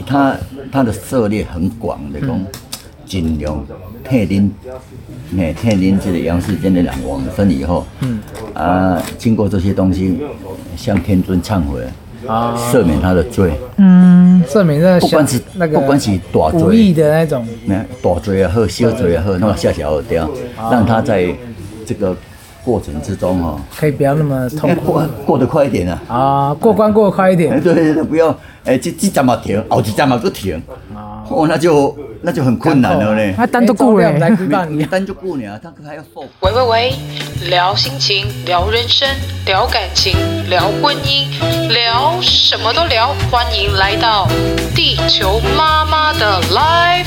他的涉猎很广的，讲尽量替您这个阳世间的人往生以后，经过这些东西，向天尊忏悔，赦免他的罪。 赦免那个不管是大罪无意的那种， 大罪也好，小罪也好，那么下小掉，让他在这个过程之中可以不要那么痛苦， 过得快一点过关过得快一点。 对，不要这站嘛停，后一站嘛不停，那就很困难了呢。 他单就顾了， 单就顾呢，他还要受。 喂，聊心情，聊人生，聊感情，聊婚姻，聊什么都聊。欢迎来到地球妈妈的 Live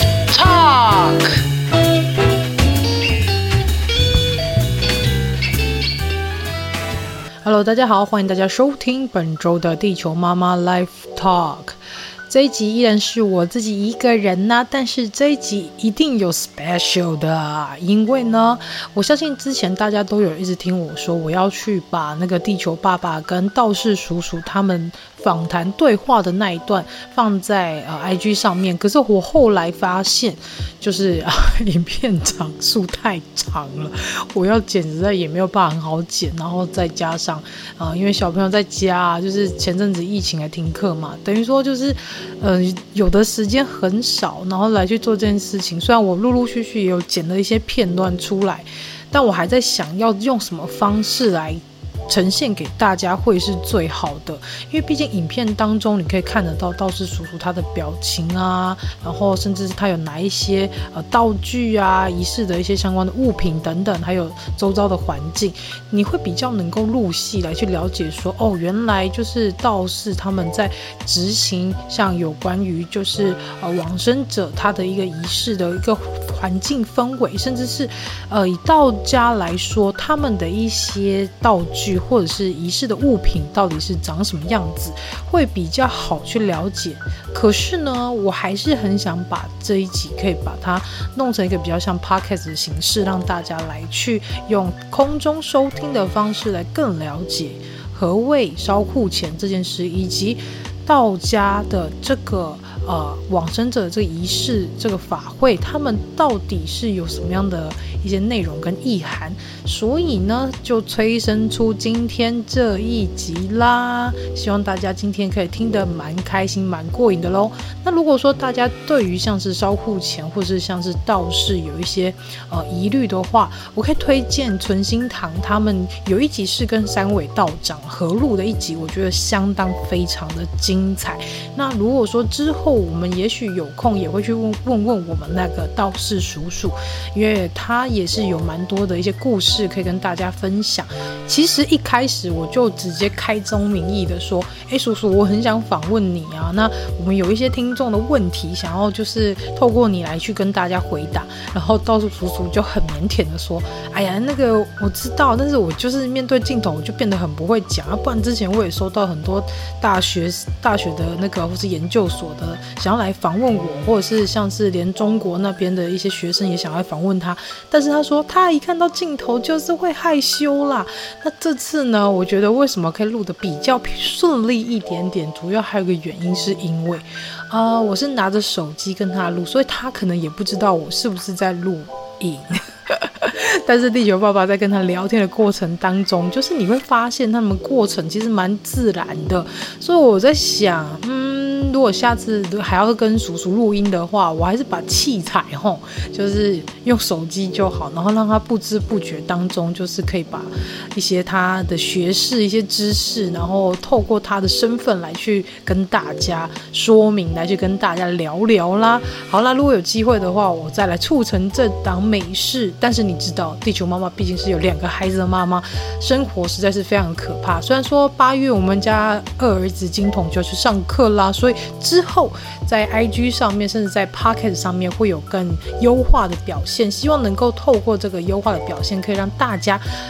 Talk。Hello， 大家好，欢迎大家收听本周的地球妈妈 Live Talk。这一集依然是我自己一个人呐，但是这一集一定有 special 的，因为呢，我相信之前大家都有一直听我说，我要去把那个地球爸爸跟道士叔叔他们访谈对话的那一段放在IG 上面，可是我后来发现，就是影片长数太长了，我要剪实在也没有办法很好剪，然后再加上因为小朋友在家，就是前阵子疫情还停课嘛，等于说就是有的时间很少，然后来去做这件事情。虽然我陆陆续续也有剪了一些片段出来，但我还在想要用什么方式来呈现给大家会是最好的，因为毕竟影片当中你可以看得到道士叔叔他的表情啊，然后甚至是他有哪一些道具啊、仪式的一些相关的物品等等，还有周遭的环境，你会比较能够入戏来去了解说，原来就是道士他们在执行像有关于就是往生者他的一个仪式的一个环境氛围，甚至是以道家来说，他们的一些道具或者是仪式的物品到底是长什么样子，会比较好去了解。可是呢，我还是很想把这一集可以把它弄成一个比较像 podcast 的形式，让大家来去用空中收听的方式来更了解何谓烧库钱这件事，以及道家的这个往生者这个仪式这个法会，他们到底是有什么样的一些内容跟意涵，所以呢就催生出今天这一集啦。希望大家今天可以听得蛮开心蛮过瘾的咯。那如果说大家对于像是烧库钱或是像是道士有一些疑虑的话，我可以推荐存心堂他们有一集是跟三位道长合录的一集，我觉得相当非常的精彩。那如果说之后我们也许有空也会去问我们那个道士叔叔，因为他也是有蛮多的一些故事可以跟大家分享。其实一开始我就直接开宗明义的说，叔叔我很想访问你啊，那我们有一些听众的问题想要就是透过你来去跟大家回答。然后道士叔叔就很腼腆的说，哎呀那个我知道，但是我就是面对镜头我就变得很不会讲，不然之前我也收到很多大学的那个或是研究所的想要来访问我，或者是像是连中国那边的一些学生也想要来访问他，但是他说他一看到镜头就是会害羞啦。那这次呢，我觉得为什么可以录得比较顺利一点点，主要还有一个原因是因为我是拿着手机跟他录，所以他可能也不知道我是不是在录影但是地球爸爸在跟他聊天的过程当中，就是你会发现他们过程其实蛮自然的，所以我在想如果下次还要跟叔叔录音的话，我还是把器材就是用手机就好，然后让他不知不觉当中就是可以把一些他的学识一些知识，然后透过他的身份来去跟大家说明，来去跟大家聊聊啦。好啦，如果有机会的话我再来促成这档美事。但是你知道地球妈妈毕竟是有2个孩子的妈妈，生活实在是非常可怕。虽然说8月我们家2儿子金童就要去上课啦，所以之后在 IG 上面甚至在 Podcast 上面会有更优化的表现，希望能够透过这个优化的表现可以让大家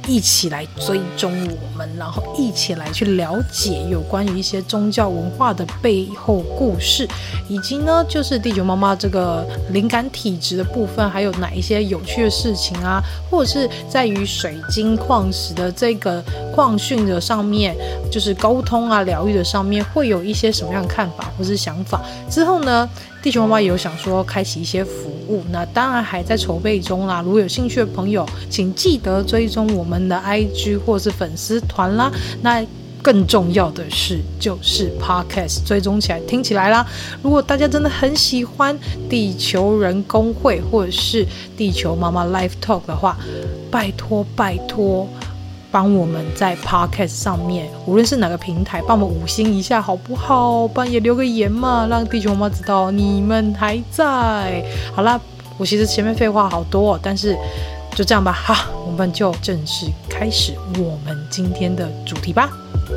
一起来追踪我们，然后一起来去了解有关于一些宗教文化的背后故事，以及呢就是地球妈妈这个灵感体质的部分，还有哪一些有趣的事情啊，或者是在于水晶矿石的这个矿训的上面，就是沟通啊疗愈的上面会有一些什么样的看法或是想法。之后呢地球妈妈也有想说开启一些服务，那当然还在筹备中啦。如果有兴趣的朋友请记得追踪我们的 IG 或是粉丝团啦。那更重要的是就是 Podcast 追踪起来听起来啦。如果大家真的很喜欢地球人工会或者是地球妈妈 Life Talk 的话，拜托帮我们在 Podcast 上面，无论是哪个平台，帮我们5星一下好不好？帮也留个言嘛，让地球妈妈知道你们还在。好啦，我其实前面废话好多但是就这样吧。好，我们就正式开始我们今天的主题吧。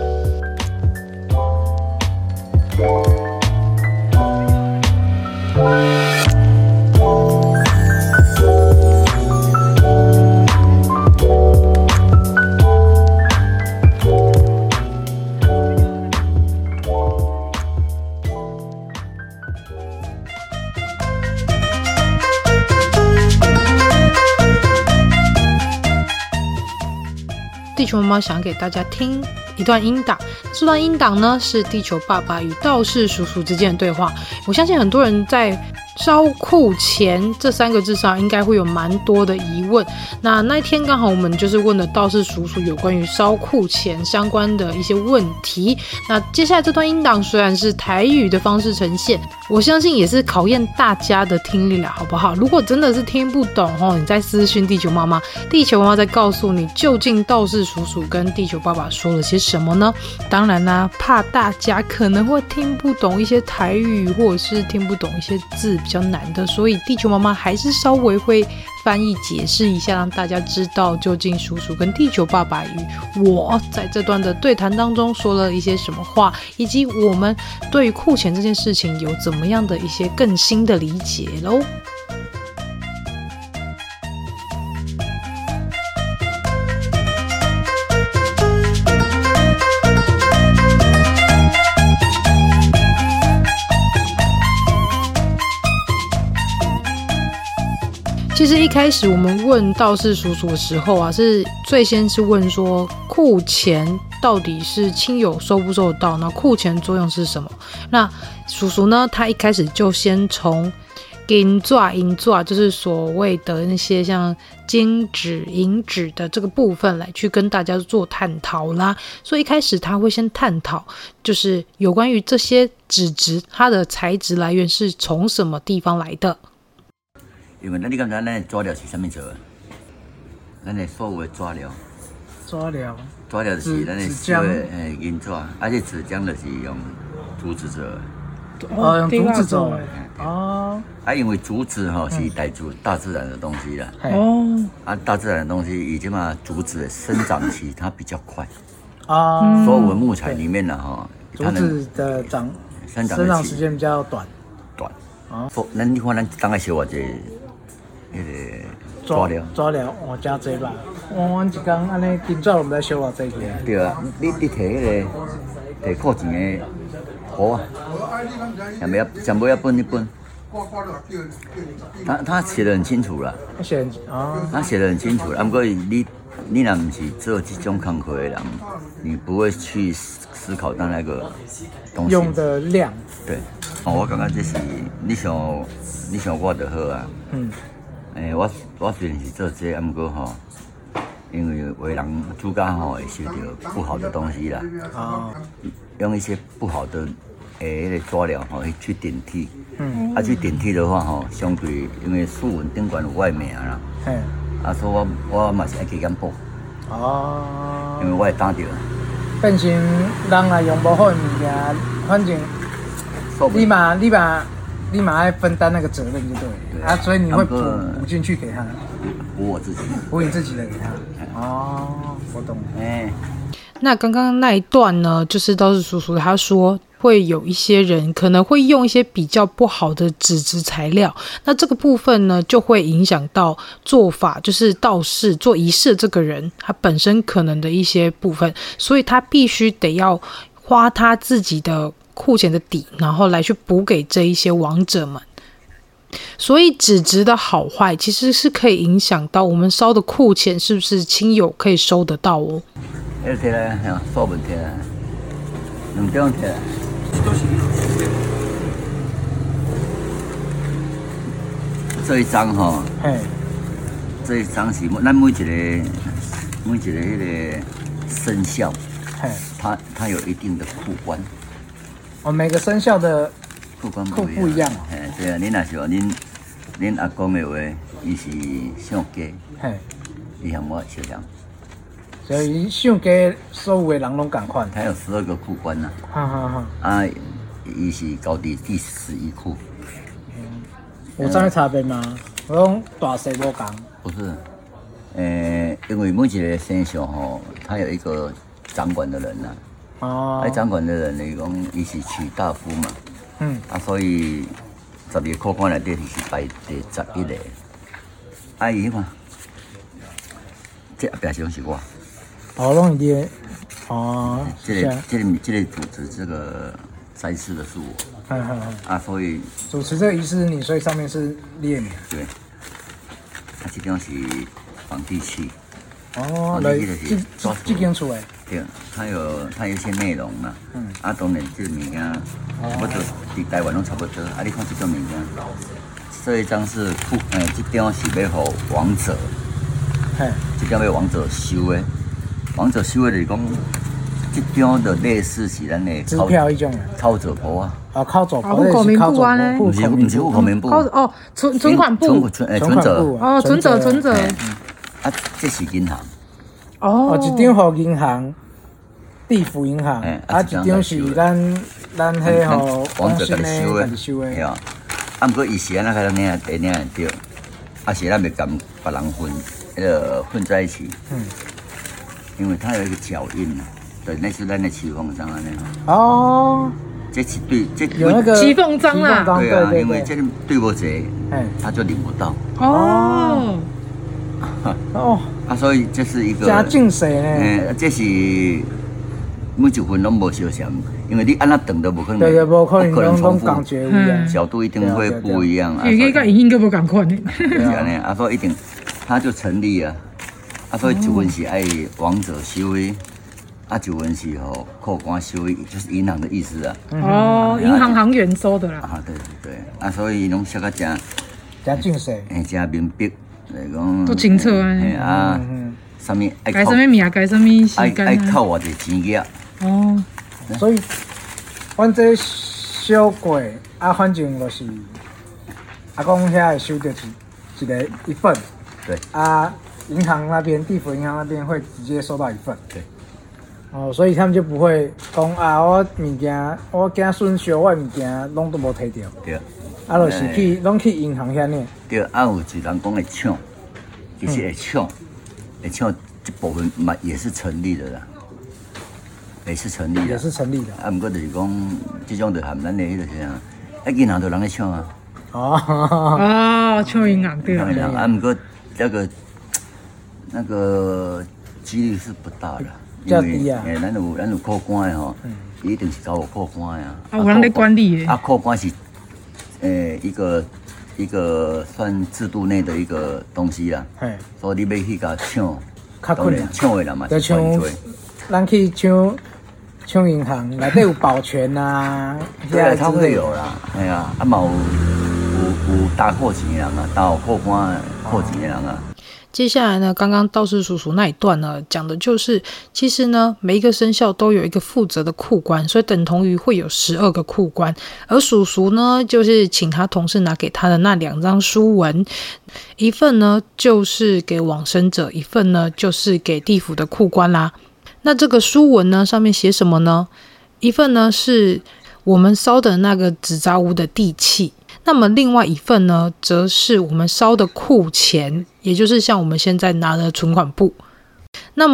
地球妈妈想给大家听一段音档，这段音档呢是地球爸爸与道士叔叔之间的对话。我相信很多人在烧库钱这3个字上应该会有蛮多的疑问。那一天刚好我们就是问了道士叔叔有关于烧库钱相关的一些问题。那接下来这段音档虽然是台语的方式呈现，我相信也是考验大家的听力啦，好不好？如果真的是听不懂你再私讯地球妈妈，地球妈妈再告诉你究竟道士叔叔跟地球爸爸说了些什么呢？当然啦，怕大家可能会听不懂一些台语，或者是听不懂一些字比较难的，所以地球妈妈还是稍微会翻译解释一下，让大家知道究竟叔叔跟地球爸爸与我在这段的对谈当中说了一些什么话，以及我们对于库钱这件事情有怎么样的一些更新的理解咯。其实一开始我们问道士叔叔的时候啊，是最先是问说库钱到底是亲友收不收得到，那库钱作用是什么？那叔叔呢，他一开始就先从银纸，就是所谓的那些像金纸、银纸的这个部分来去跟大家做探讨啦。所以一开始他会先探讨，就是有关于这些纸质它的材质来源是从什么地方来的。 因为你感觉咱的纸料是啥物做的？咱的所有的纸料就是咱的小的银纸，而且纸浆就是用竹子做的。 用竹子做的。 因为竹子是带住大自然的东西啦。大自然的东西，以前嘛，竹子的生长期它比较快。所有的木材里面呢， 竹子的生长时间比较短。 咱你看，咱当个小偌济。纸料， 真济吧。阮一天安尼金纸我们在烧偌济个。 对啊，你摕摕扣钱的簿啊，上尾要分一分。他写得很清楚了。他写得很清楚了。不过你若不是做这种工课的人，你不会去思考到那个东西用的量。 对，我感觉这是你想我就好啊。我虽然是做这，不过因为为人主家会受到不好的东西啦。用一些不好的那个纸料去顶替。去顶替的话相对因为书文顶管有我的名啦。所以我嘛是爱去检补。因为我会打到。 变成人来用不好的物件，反正你嘛要分担那个责任就对了。所以你会补进去给他。 补我自己。 补你自己的给他。我懂了。 那刚刚那一段呢，就是道士叔叔他说会有一些人可能会用一些比较不好的纸质材料，那这个部分呢就会影响到做法，就是道士做仪式的这个人他本身可能的一些部分，所以他必须得要花他自己的库钱的底，然后来去补给这一些亡者们。所以纸质的好坏其实是可以影响到我们烧的库钱是不是亲友可以收得到哦。 摕来，数文摕来，2张摕来。这一张吼，这一张是咱每一个迄个生肖，它有一定的库官。 每个生肖的库官不一样。 对啊，恁若是讲恁阿公的话，伊是上家，伊和我相像。 所以上家所有的人拢同款。 他有12个库官呐。啊，伊是高第11库。 有啥差别吗？我讲大小无同。 不是，因为每一个生肖吼，他有一个掌管的人呐。掌管的人来讲，伊是取大夫嘛。所以12个库官内底是排第11个。伊看，这后壁是我。 拢是你。 这个主持这个斋祀的是我。所以主持这个仪式是你，所以上面是列名。 对。这张是皇帝器。 这间厝的。 对，它有一些内容嘛。当然这个物件，我就伫台湾拢差不多。你看这种物件，这一张是这张是要给王者。这张要王者收的。王者收的就是讲，这张就类似是咱的支票一种操作簿啊。 靠走簿户口名簿啊呢？ 不是户口名簿。 存款簿。 存折。 存折。 这是银行。 一张给银行，地府银行。一张是咱迄吼王者家己收的。对啊。不过伊是安那个领对，是咱袂跟别人混在一起。因为它有一个脚印啊，对，那是咱的启封章安尼。这是对，这有那个启封章啊。 对啊，因为这对不齐，他就领不到。所以这是一个。 加进谁呢？ 这是每一份拢无相像，因为你按那等都无可能。 对，无可能拢感觉不一样， 角度一定会不一样。 因为跟影音都无同款的。 是安尼，所以一定，它就成立啊。所以一份是爱王者收的，一份是库官收的，就是银行的意思啊。 银行行员收的啦。 对，所以拢写个真正式， 真明白来讲。 都清楚啊。 什么？ 改什么名？改什么时间？ 爱靠我的钱额。 所以，阮这小过反正就是阿公遐会收到一份。 对。 银行那边，地府银行那边会直接收到一份。 对。 所以他们就不会讲我物件，我惊损失，我物件拢都无摕到。 对。 就是拢去银行遐呢。 对，有一人讲会抢，其实会抢这部分嘛也是成立的啦，也是成立的。不过就是讲，这种就含咱的迄个啥，银行都人在抢啊。 抢银行对。 不过那个几率是不大的， 较低啊。 咱有库官的吼，一定是找有库官的啊。 有人在管理的。 库官是一个算制度内的一个东西啦。所以你要去甲抢，当然抢的人嘛是犯罪。 咱去抢银行，内底有保全啊。 对，他会有啦。嘛有大扣钱的人啊，大有库官扣钱的人啊。 接下来呢，刚刚道士叔叔那一段呢，讲的就是其实呢，每一个生肖都有一个负责的库官，所以等同于会有12个库官。而叔叔呢，就是请他同事拿给他的那2张书文，一份呢就是给往生者，一份呢就是给地府的库官啦。那这个书文呢，上面写什么呢？一份呢是我们烧的那个纸扎屋的地契。那么另外一份呢，则是我们烧的库钱，也就是像我们现在拿的存款簿。那么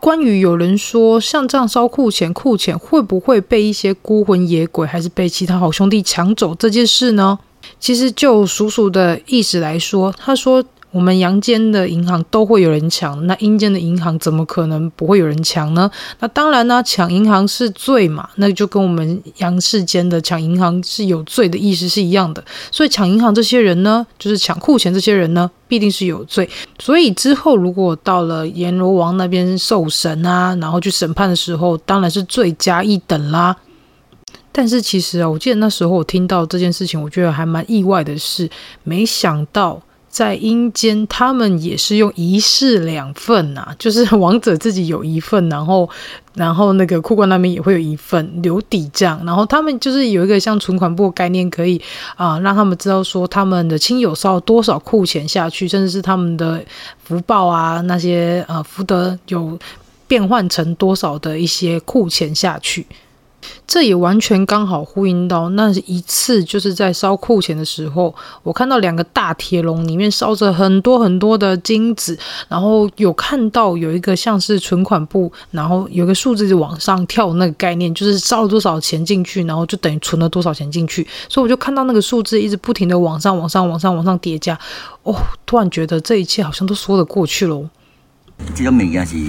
关于有人说像这样烧库钱会不会被一些孤魂野鬼还是被其他好兄弟抢走这件事呢？其实就叔叔的意思来说，他说我们阳间的银行都会有人抢，那阴间的银行怎么可能不会有人抢呢？那当然呢，抢银行是罪嘛，那就跟我们阳世间的抢银行是有罪的意思是一样的。所以抢银行这些人呢，就是抢库钱这些人呢，必定是有罪。所以之后如果到了阎罗王那边受审啊，然后去审判的时候，当然是罪加一等啦。但是其实我记得那时候我听到这件事情，我觉得还蛮意外的是，没想到在阴间他们也是用1式2份啊，就是王者自己有1份，然后那个库官那边也会有1份留底这样，然后他们就是有一个像存款簿的概念，可以让他们知道说他们的亲友烧多少库钱下去，甚至是他们的福报啊那些福德有变换成多少的一些库钱下去。这也完全刚好呼应到那一次，就是在烧库钱的时候，我看到2个大铁笼里面烧着很多很多的金子，然后有看到有一个像是存款簿，然后有个数字往上跳那个概念，就是烧了多少钱进去，然后就等于存了多少钱进去，所以我就看到那个数字一直不停的往上叠加，突然觉得这一切好像都说得过去了。 这种物件是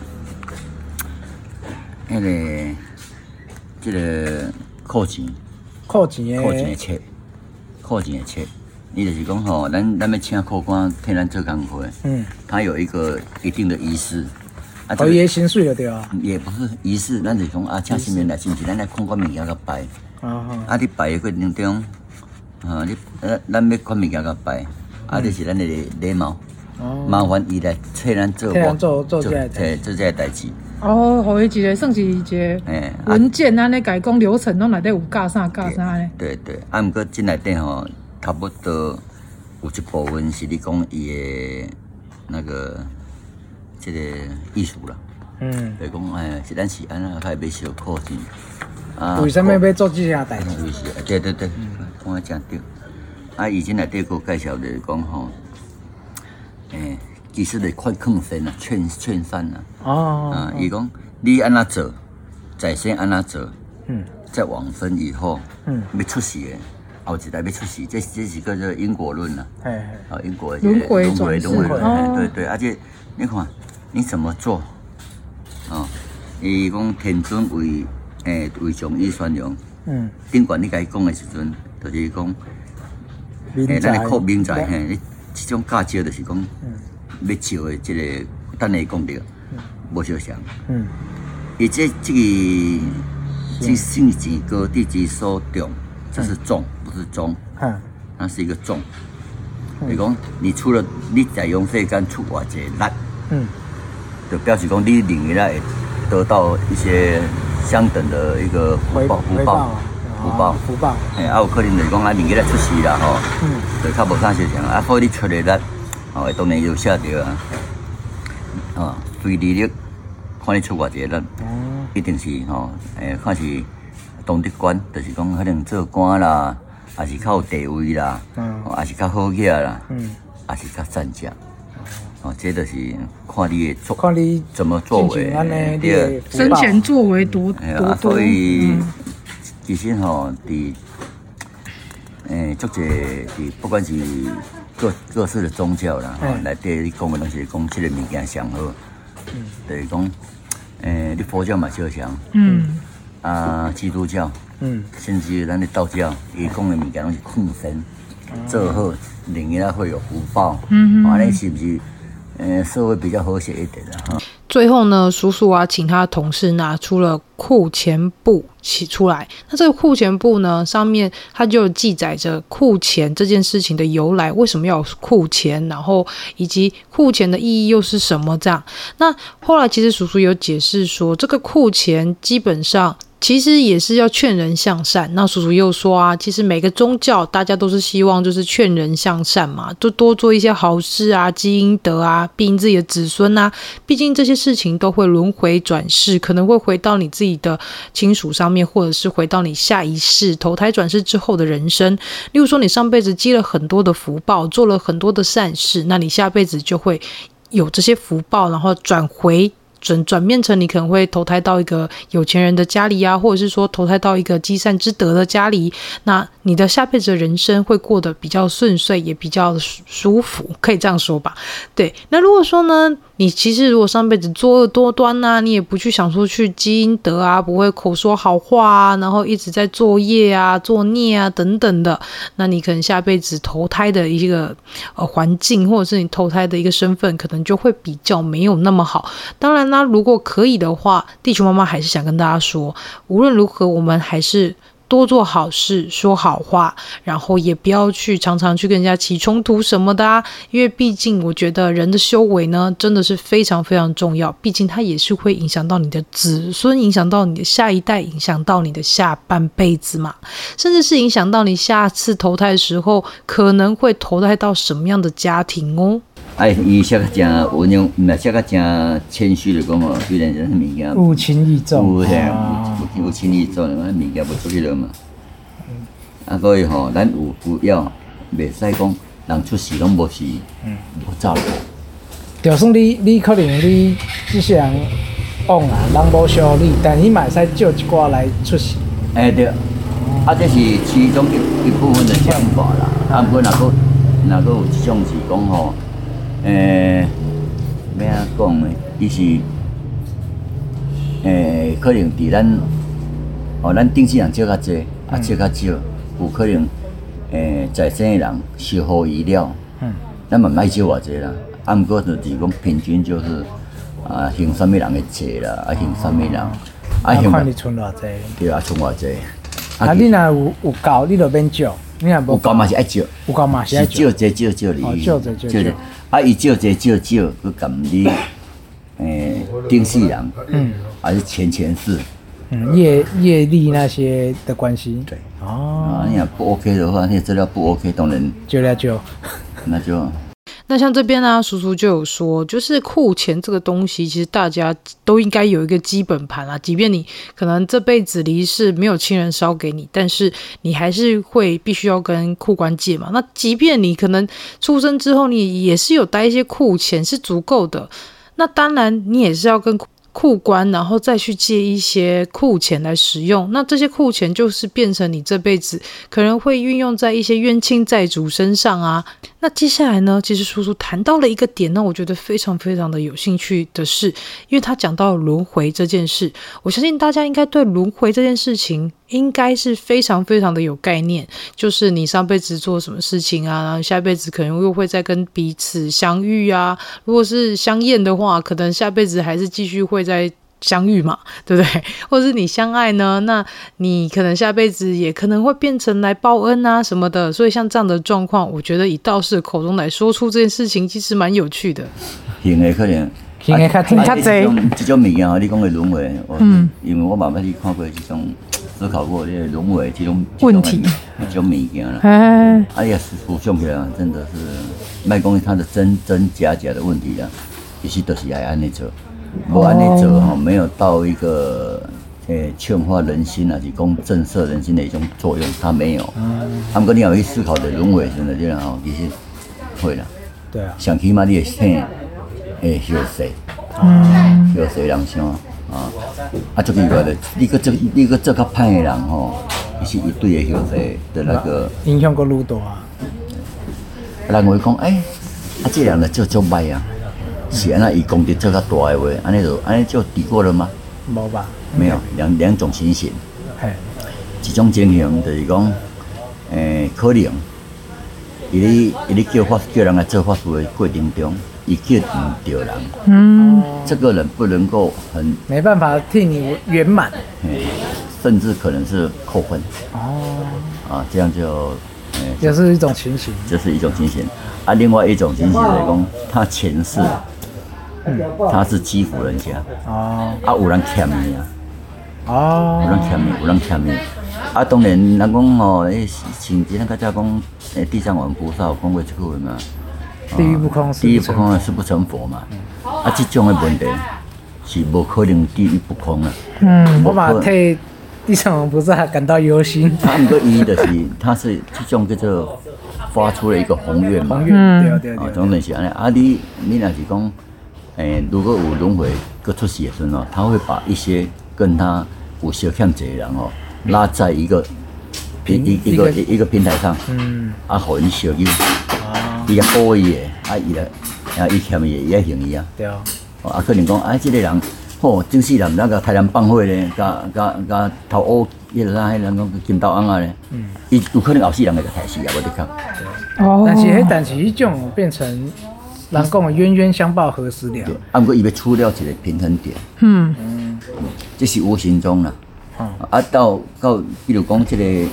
这个库钱的册，你就是讲吼，咱要请库官替咱做工课，他有一个一定的仪式， 伊的薪水就对啊。 也不是仪式，咱就是讲请新人来，是不是？咱来看物件甲拜，你拜的过程中，咱要看物件甲拜，这是咱的礼貌，麻烦伊来替咱做这个代志。 互伊一个算是一个文件啊，甲伊讲流程，拢内底有教啥咧。 对，毋过这内底吼，差不多有一部分是你讲伊的那个这个艺术啦。就是讲是咱是安那开要烧库钱。 为什么要做这项代志？ 对，讲得真对。以前内底有介绍就是讲吼，其实是快劝分啊，劝善啊。伊讲你安怎做，在先安怎做，在往分以后，要出世的，后一代要出世，这是叫做因果论啦。因果轮回转世。 对，而且你看你怎么做，伊讲天尊为上义宣扬，顶悬你甲伊讲的时阵，就是讲，咱的靠明财，你这种教招就是讲。要招的这个，等下讲到，无相像。伊这个性钱高地之所重，这是重，不是中。它是一个重。就是讲，你除了你在用世间出偌济力，就表示讲你另一会得到一些相等的一个福报。有可能就是讲另一出世啦吼，就较无啥相像。所以你出的力。当然有写着非利益，看你出偌济力，一定是看是当得官，就是讲可能做官啦，还是较有地位啦，还是较好嘢啦，还是较善良。这就是看你的做，看你怎么作为， 生前作为多。 所以其实足济不管是各式的宗教啦，内底你讲的拢是讲这个物件上好，就是讲，你佛教嘛相像，基督教，甚至咱的道教，伊讲的物件拢是劝生，做好，另一会有福报，安尼是不是？社会比较和谐一点的哈。 最后呢，叔叔请他的同事拿出了库钱簿出来。那这个库钱簿呢，上面它就记载着库钱这件事情的由来，为什么要有库钱，然后以及库钱的意义又是什么这样。那后来其实叔叔有解释说，这个库钱基本上其实也是要劝人向善。那叔叔又说其实每个宗教大家都是希望就是劝人向善嘛，就多做一些好事积阴德庇荫自己的子孙毕竟这些事情都会轮回转世，可能会回到你自己的亲属上面，或者是回到你下一世投胎转世之后的人生。例如说你上辈子积了很多的福报，做了很多的善事，那你下辈子就会有这些福报，然后转回转变成你可能会投胎到一个有钱人的家里啊，或者是说投胎到一个积善之德的家里，那你的下辈子的人生会过得比较顺遂，也比较舒服，可以这样说吧。对，那如果说呢，你其实如果上辈子作恶多端啊，你也不去想说去积阴德啊，不会口说好话啊，然后一直在作业啊、作孽啊等等的，那你可能下辈子投胎的一个环境，或者是你投胎的一个身份，可能就会比较没有那么好。当然啦，如果可以的话，地球妈妈还是想跟大家说，无论如何，我们还是多做好事，说好话，然后也不要去常常去跟人家起冲突什么的啊，因为毕竟我觉得人的修为呢，真的是非常非常重要，毕竟它也是会影响到你的子孙，影响到你的下一代，影响到你的下半辈子嘛，甚至是影响到你下次投胎的时候，可能会投胎到什么样的家庭哦。 伊写较真温柔，毋是写较真谦虚的讲哦，虽然这物件物轻义重， 有轻易做，物件无出去了嘛。所以吼，咱有要袂使讲人出事拢无事，无走路。 就算你可能你即些人往啊，人无相你，但你嘛会使借一寡来出事。 对，这是其中一部分的想法啦。不过若个有一种是讲吼。要安讲呢？伊是可能伫咱顶世人借较济，借较少，有可能在生的人是好医疗，咱嘛毋爱借偌济啦。毋过就是讲平均就是行啥物人的济啦，行啥物人， 看你存偌济， 对存偌济。 你若有够，你就免借。有够嘛是爱借， 有够嘛是爱借， 借你，借。伊借，佮含你，顶世人，还是前世， 业力那些的关系。 对。你若不 OK 的话，那资料不 OK， 当然就那就。 那像这边呢，叔叔就有说，就是库钱这个东西，其实大家都应该有一个基本盘啦。即便你可能这辈子离世没有亲人烧给你，但是你还是会必须要跟库官借嘛。那即便你可能出生之后，你也是有带一些库钱是足够的，那当然你也是要跟库官，然后再去借一些库钱来使用。那这些库钱就是变成你这辈子可能会运用在一些冤亲债主身上啊。那接下来呢，其实叔叔谈到了一个点呢，我觉得非常非常的有兴趣的是，因为他讲到轮回这件事，我相信大家应该对轮回这件事情应该是非常非常的有概念，就是你上辈子做什么事情啊，然后下辈子可能又会再跟彼此相遇啊，如果是相厌的话，可能下辈子还是继续会再相遇嘛，对不对？或者是你相爱呢，那你可能下辈子也可能会变成来报恩啊什么的。所以像这样的状况，我觉得以道士的口中来说出这件事情，其实蛮有趣的。 行的可能， 行的较济。 这种物件你讲的轮回，因为我慢慢去看过这种，思考过这个轮回这种问题， 这种物件啦。哎呀，浮想起来真的是，莫讲它的真假的问题啦，其实都是爱安尼做。无安尼做吼，没有到一个劝化人心啊，是讲震慑人心的一种作用，它没有。不过你要去思考的轮回真的这样吼，其实会啦。 对啊。 上起码你的生会休息，休息人想就奇怪的，你个做较歹的人吼，其实伊对的休息的那个影响个愈大啊。 人会讲这人就做歹啊。是安那以功德做较大的话，安尼就抵过了吗？ 无吧， 没有，两种情形。一种情形就是讲，可能伊咧叫人来做法事的过程中，伊叫唔对人，这个人不能够没办法替你圆满， 甚至可能是扣分。这样也是一种情形。 这是一种情形。另外一种情形就是讲，他前世。他是欺负人家，有人欠你有人欠你，当然人讲吼，甚至咱较早讲，地藏王菩萨有讲过这句话嘛， 地狱不空， 誓不成佛嘛，这种的问题是无可能地狱不空啊。 我嘛替地藏王菩萨感到忧心。 不过伊就是，他是这种叫做发出了一个宏愿嘛， 对。 总然是安尼。你若是讲。 如果有轮回各出世的时候，他会把一些跟他有相欠债的人拉在一个平台上，互因相救，伊也保伊的，伊欠伊也还伊啊。 对啊。 可能讲这个人，正世人那个台南帮会咧，甲头乌迄个迄人讲金刀翁啊咧，伊有可能后世人会害死啊，我得讲。 但是迄种变成人讲的冤冤相报何时了？ 不过伊要处了一个平衡点。这是无形中啦。到比如讲这个，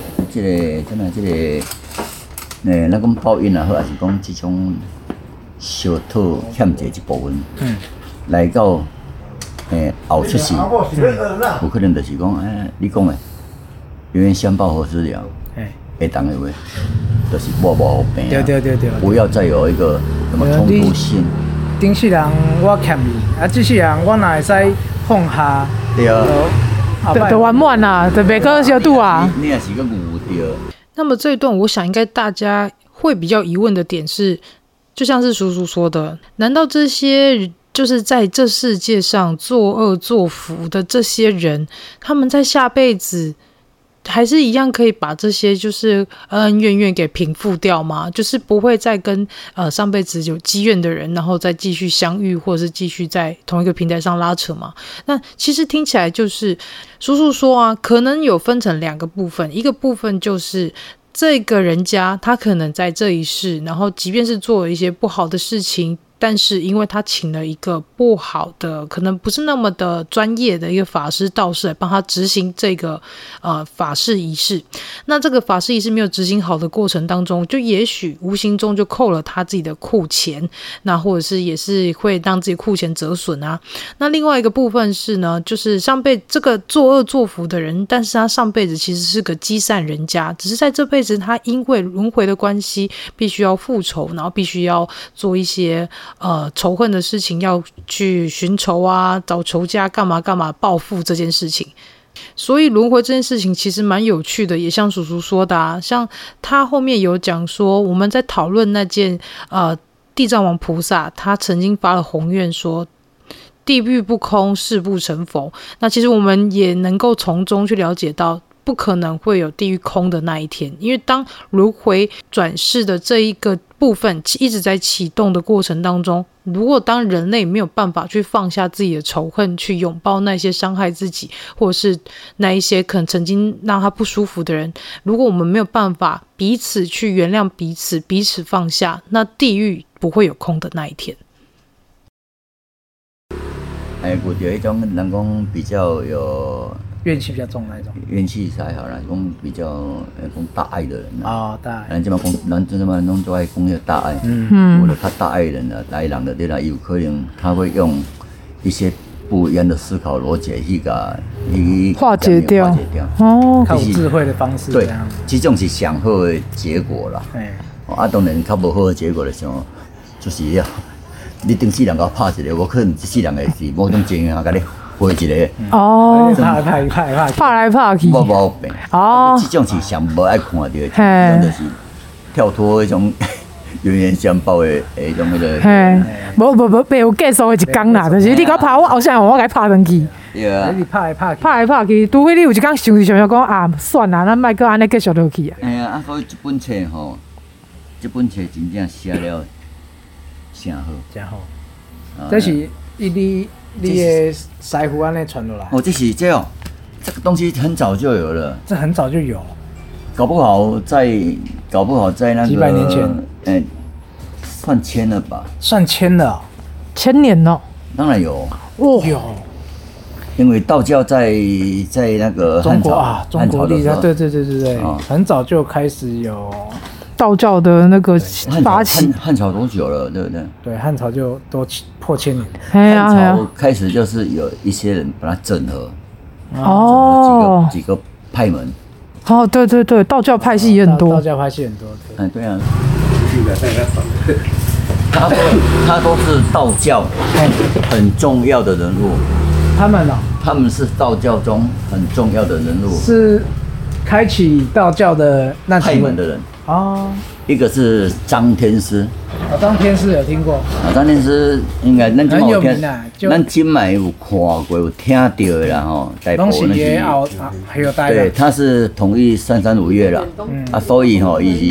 咱讲报应啊，或者是讲这种小讨欠债一部分，来到后出世，有可能就是讲，你讲的冤冤相报何时了？会当的话，就是无病。 对， 不要再有一个什么冲突性。 顶世人我欠你，这世人我哪会使放下？ 对啊。 就完满啦，就袂个小度啊。 你也是个误掉。 那么这一段，我想应该大家会比较疑问的点是，就像是叔叔说的，难道这些就是在这世界上作恶作福的这些人，他们在下辈子还是一样可以把这些就是恩恩怨怨给平复掉吗？就是不会再跟上辈子有积怨的人，然后再继续相遇，或者是继续在同一个平台上拉扯吗？那其实听起来就是叔叔说啊，可能有分成两个部分，一个部分就是这个人家他可能在这一世，然后即便是做了一些不好的事情，但是因为他请了一个不好的，可能不是那么的专业的一个法师道士来帮他执行这个法事仪式，那这个法事仪式没有执行好的过程当中，就也许无形中就扣了他自己的库钱，那或者是也是会让自己库钱折损啊。那另外一个部分是呢，就是上辈这个作恶作福的人，但是他上辈子其实是个积善人家，只是在这辈子他因为轮回的关系，必须要复仇，然后必须要做一些仇恨的事情，要去寻仇啊，找仇家干嘛干嘛，报复这件事情。所以轮回这件事情其实蛮有趣的，也像叔叔说的啊，像他后面有讲说，我们在讨论那件地藏王菩萨他曾经发了宏愿说地狱不空，誓不成佛。那其实我们也能够从中去了解到，不可能会有地狱空的那一天，因为当轮回转世的这一个部分一直在启动的过程当中，如果当人类没有办法去放下自己的仇恨，去拥抱那些伤害自己或者是那一些可能曾经让他不舒服的人，如果我们没有办法彼此去原谅彼此，彼此放下，那地狱不会有空的那一天。 我觉得迄种人讲比较有怨气比较重那一种， 怨气还好啦，讲比较讲大爱的人啦。 大爱。 咱这么讲，咱这么拢都爱讲那个大爱。或者他大爱的人啊，大爱人的对啦，有可能他会用一些不一样的思考逻辑去化解掉。 靠智慧的方式。 对，这种是上好的结果啦。当然较不好的结果的时候，就是要你顶世人甲我拍一个，我可能这世人的是某种情形甲你回一个。 拍来拍去。 无病。这种是上无爱看到的，这种就是跳脱迄种冤冤相报的迄种迄个。 没有结束的一天啦，就是你甲拍我后生，我甲拍转去。 对啊。 你拍来拍去，除非你有一天想讲啊，算啦，咱莫搁安尼继续落去啊。 所以这本册吼，这本册真正写了。真好， 这是你的师傅安尼传落来。 这个东西很早就有了。 这很早就有， 搞不好在那个几百年前， 算签了吧？ 算签了 ，1000年哦。 当然有。 有。 因为道教在那个中国历代，对，很早就开始有。 道教的那个发起， 汉朝多久了，对不对？ 对，汉朝就都破1000年。 汉朝开始就是有一些人把它整合，几个派门。 对，道教派系也很多。 道教派系很多。 对啊。他都是道教很重要的人物。他们是道教中很重要的人物。 是开启道教的那派门的人。 哦， 一个是张天师。 张天师有听过。 张天师应该咱很有名啊， 咱今买有看过、有听到的啦吼。 拢是也后还有带。 对，他是统一335月啦，所以吼，伊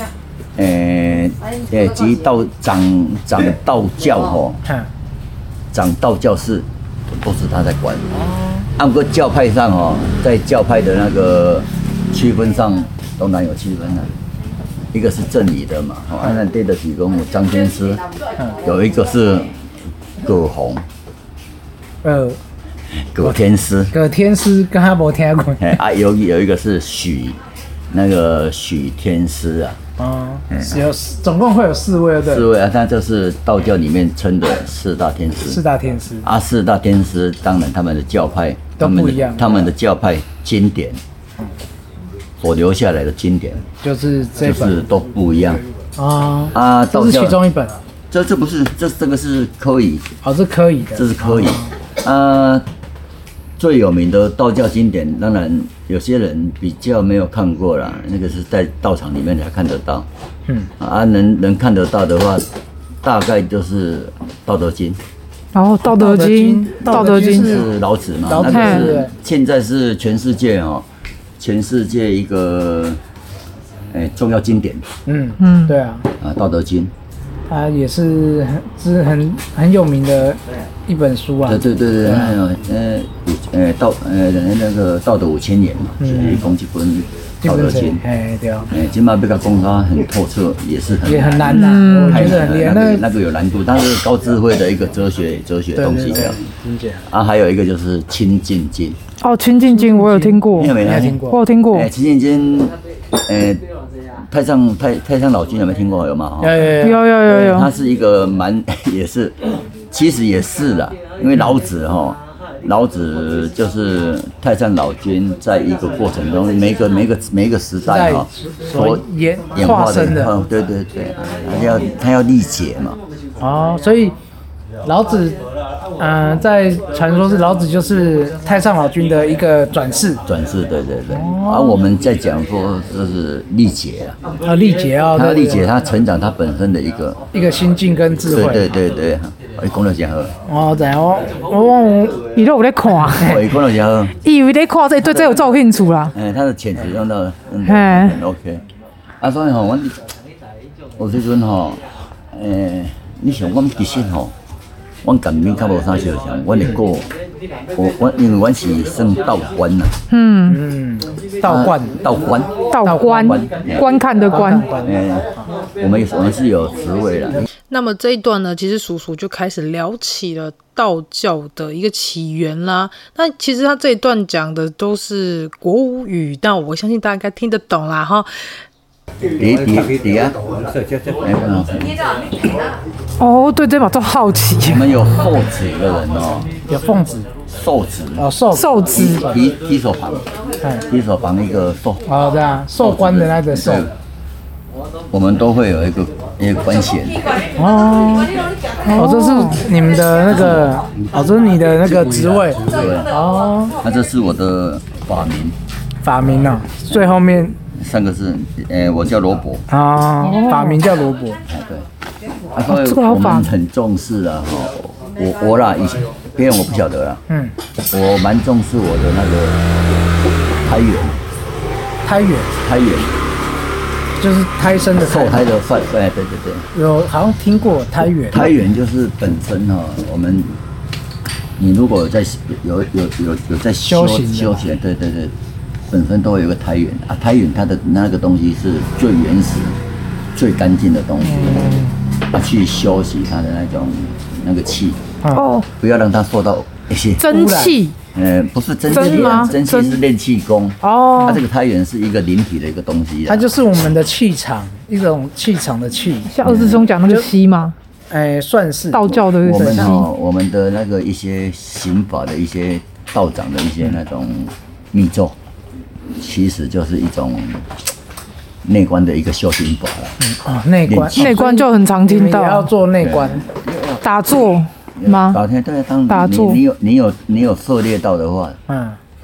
是及掌道教吼，掌道教事都是他在管。按个教派上吼，在教派的那个区分上，当然有区分了。一个是正理的嘛，那对得起讲有张天师，有一个是葛洪，葛天师， 葛天师跟他无听过。 有一个是许天师啊。 哦，总共会有4位，对。 4位啊，那就是道教里面称的4大天师。 4大天师啊，4大天师当然他们的教派都不一样， 他们的教派经典。所留下来的经典就是这本， 就是都不一样这是其中一本。 这不是这个是科仪， 是科仪的， 这是科仪最有名的道教经典，当然有些人比较没有看过啦，那个是在道场里面才看得到。能看得到的话，大概就是《道德经》。 哦，《道德经》 是老子嘛？那个是现在是全世界一个重要经典。 对啊。 《道德经》 它也是很有名的一本书啊。 对，那个道德5000年嘛，讲一本《道德经》。 对啊。 今嘛要甲讲它很透彻，也很难呐，我觉得很厉害。 那个有难度，但是高智慧的一个哲学东西这样。还有一个就是《清净经》。 《清净经》我有听过， 你有没有听过？ 我有听过。 《清净经》太上老君有没有听过？有吗？ 有。 他是一个其实也是啦，因为老子就是太上老君，在一个过程中，每一个时代所演化生的， 对，他要历劫嘛。 所以老子，在传说是老子就是太上老君的一个转世， 对。我们在讲说这是历劫啊， 历劫啊， 他历劫，他成长他本身的一个心境跟智慧， 对。你讲得真好。 知我伊都有在看。 你讲得真好。 伊以为在看对有做兴趣啦。 他的潜质用到很 OK。所以有时阵你想我其实阮感觉较无啥相像，阮会过，因为阮是算道观呐。 道观， 观看的观。 我们是有职位的。 那么这一段呢，其实叔叔就开始聊起了道教的一个起源啦。那其实他这一段讲的都是国语语，但我相信大家应该听得懂啦哈。对，这把都好奇。 我们有后子的人有凤子、 寿子寿子， 提手旁一个寿。 对啊，寿官的那个寿。 我们都会有一个官衔。 这是你们的那个，这是你的那个职位。 对。那这是我的法名啊，最后面 3个字，我叫罗伯。 法名叫罗伯。 对。所以我们很重视啊，我啦，以前别人我不晓得啦。我蛮重视我的那个胎源。 就是胎生的受胎的饭，对， 有好像听过胎源。 胎源就是本身我们你如果有在修行，对，本身都会有个胎源啊。胎源它的那个东西是最原始、最干净的东西，去修习它的那个气，不要让它受到一些真气。 不是真气吗？真气是练气功。它这个胎源是一个灵体的一个东西。 它就是我们的气场，一种气场的气。 像二师兄讲那个息吗？ 算是道教的我们的那个一些刑法的一些道长的一些那种密咒，其实就是一种内观的一个修行法了。 内观就很常听到。 也要做内观， 打坐吗？ 对，当打坐。 你有涉猎到的话，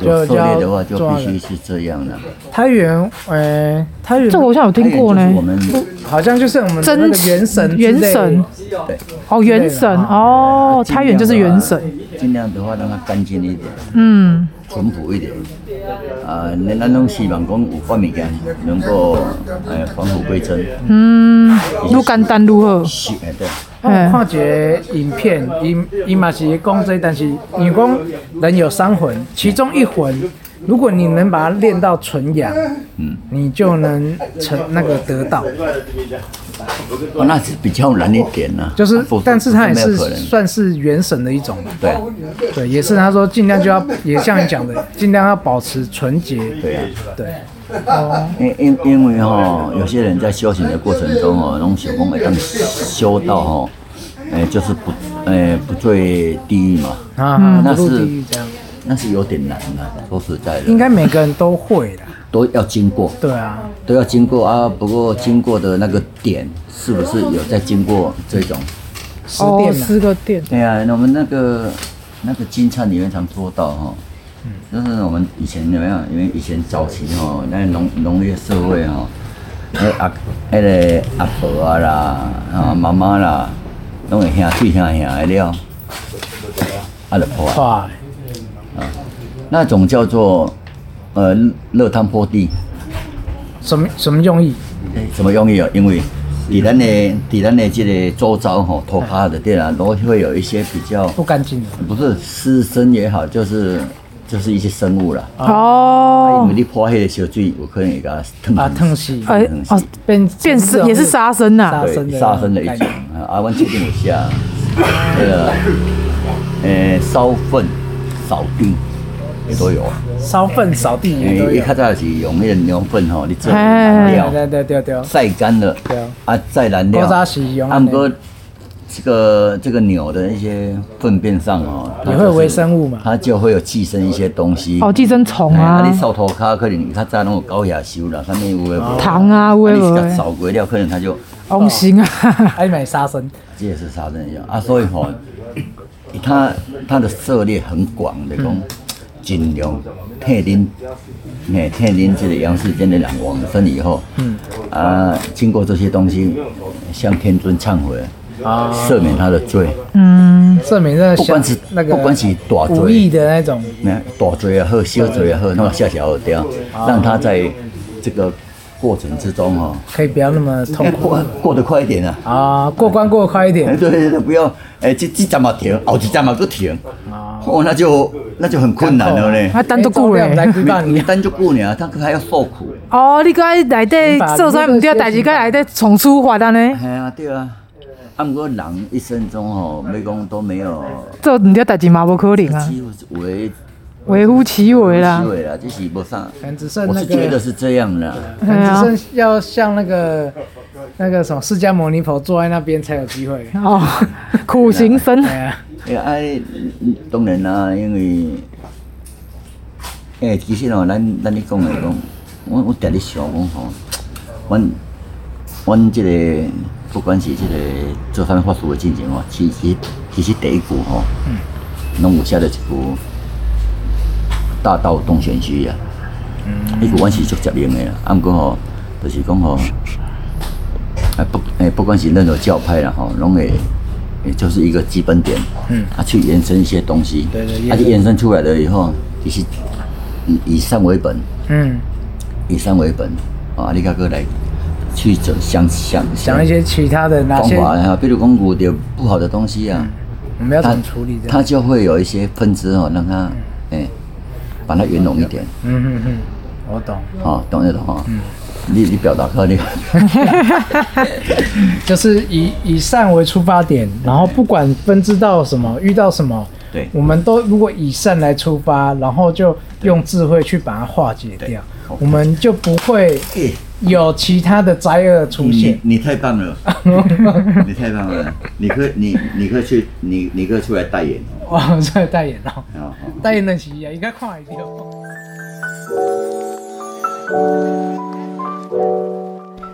有狩猎的话就必须是这样的。 太原，太原这我好像有听过呢。 我们好像就是我们的那个元神， 元神， 对， 哦，元神，哦，太原就是元神。 尽量的话让它干净一点，淳朴一点。咱拢希望讲有关物件能够返璞归真。 愈简单愈好。 是，对。 我看一个影片，伊嘛是讲这，但是因为讲人有3魂，其中1魂，如果你能把它练到纯阳，你就能得道。 那是比较难一点呐。 就是，但是它也是算是元神的一种。对，也是他说尽量就要，也像你讲的，尽量要保持纯洁。 对啊， 对。 因为有些人在修行的过程中拢想讲会当修到就是不坠地狱嘛。 不入地狱这样。 那是有点难的，说实在的。 应该每个人都会的。 都要经过。 对啊。 都要经过啊，不过经过的那个点是不是有在经过这种 10个点。 对啊，我们那个经忏里面常说到就是我们以前怎么样？因为以前早期那农业社会那个阿婆啊啦，妈妈啦，拢会兄水兄的了，就破。那种叫做热汤泼地。 什么用意？ 什么用意？因为在咱的这个周遭土骹的地啊，都会有一些比较不干净的， 不是湿身也好，就是一些生物啦。因为你泼迄个小水，有可能会给它烫死。 变色也是杀生呐。 对，杀生的一种。阮最近有写烧粪、扫地也都有。 烧粪、扫地也都有。 伊较早是用那个牛粪你做燃料， 对， 晒干了，再燃料。不过这个牛的一些粪便上也会有微生物嘛， 它就会有寄生一些东西。 寄生虫啊。 你扫涂骹可能较早拢有高压收啦，上面有糖啊，有诶。 你是扫过了，可能它就恶心啊。 还买杀生， 这也是杀生一样所以它的涉猎很广的讲。尽量替恁这个阳世间的人往生以后，经过这些东西，向天尊忏悔，赦免他的罪， 赦免那不管是大罪无意的那种， 大罪也好，小罪也好，那下小掉，让他在这个过程之中可以不要那么痛苦， 过得快一点过关过得快一点， 对，不要这站嘛停，后一站嘛搁停。那就很困难了呢。 他等足久嘞， 等足久呢，他还要受苦。 你搁在内底做啥唔对代志，搁内底从处罚安尼？ 对啊。不过人一生中要讲都没有做唔对代志嘛，无可能啊。微乎其微啦。 这是无啥。 我是觉得是这样的。 只剩要像那个什么释迦牟尼佛坐在那边才有机会。 苦行僧。 当然啦，因为其实咱咧讲来讲，我常咧想讲阮这个不管是这个做啥法事的进程其实第一句拢有写到一句大道动玄虚啊，迄句阮是足接应的啦。不过就是讲不管是任何教派啦拢会。也就是一个基本点，去延伸一些东西，就延伸出来了以后，其实以善为本，以善为本，你个来去想一些其他的哪些方法比如讲有点不好的东西我们要怎么处理？ 它就会有一些分支让它把它圆融一点。 我懂。 懂就懂你表达可以， 就是以善为出发点，然后不管分支到什么，遇到什么， 对， 我们都如果以善来出发，然后就用智慧去把它化解掉，我们就不会有其他的灾厄出现。 你太棒了，你太棒了，你可以出来代言。 出来代言代言得起应该看会到。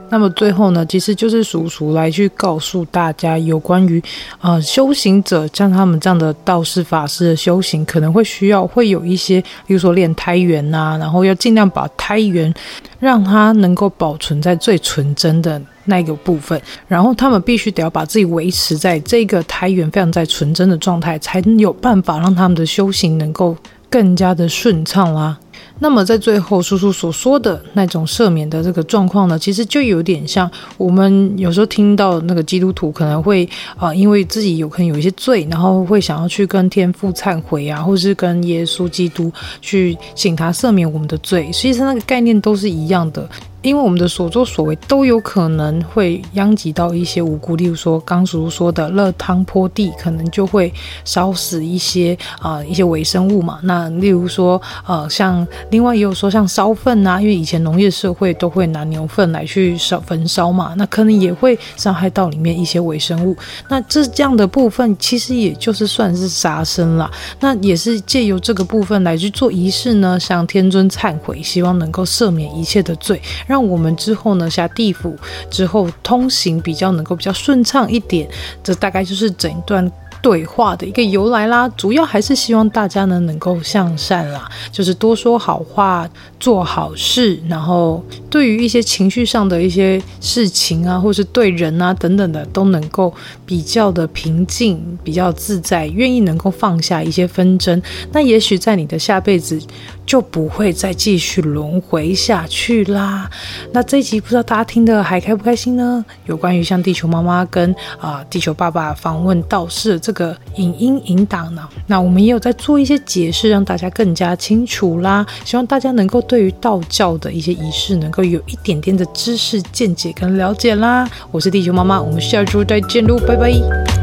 那么最后呢，其实就是叔叔来去告诉大家有关于修行者像他们这样的道士法师的修行，可能会有一些，比如说练胎元啊，然后要尽量把胎元让它能够保存在最纯真的那个部分，然后他们必须得要把自己维持在这个胎元非常在纯真的状态，才有办法让他们的修行能够更加的顺畅啦。那么在最后叔叔所说的那种赦免的这个状况呢，其实就有点像我们有时候听到那个基督徒可能会因为自己可能有一些罪，然后会想要去跟天父忏悔啊，或是跟耶稣基督去请他赦免我们的罪，其实那个概念都是一样的。因为我们的所作所为都有可能会殃及到一些无辜，例如说刚叔叔说的热汤泼地，可能就会烧死一些微生物嘛。那例如说像另外也有说像烧粪啊，因为以前农业社会都会拿牛粪来去焚烧嘛，那可能也会伤害到里面一些微生物。那这样的部分其实也就是算是杀生啦。那也是借由这个部分来去做仪式呢，向天尊忏悔，希望能够赦免一切的罪，让我们之后呢下地府之后通行比较顺畅一点。这大概就是整段对话的一个由来啦，主要还是希望大家呢能够向善啦，就是多说好话，做好事，然后对于一些情绪上的一些事情啊，或是对人啊等等的，都能够比较的平静，比较自在，愿意能够放下一些纷争，那也许在你的下辈子就不会再继续轮回下去啦。那这一集不知道大家听得还开不开心呢？有关于像地球妈妈跟地球爸爸访问道士的这个影音引导呢，那我们也有在做一些解释，让大家更加清楚啦。希望大家能够对于道教的一些仪式能够有一点点的知识见解跟了解啦。我是地球妈妈，我们下周再见喽，拜拜。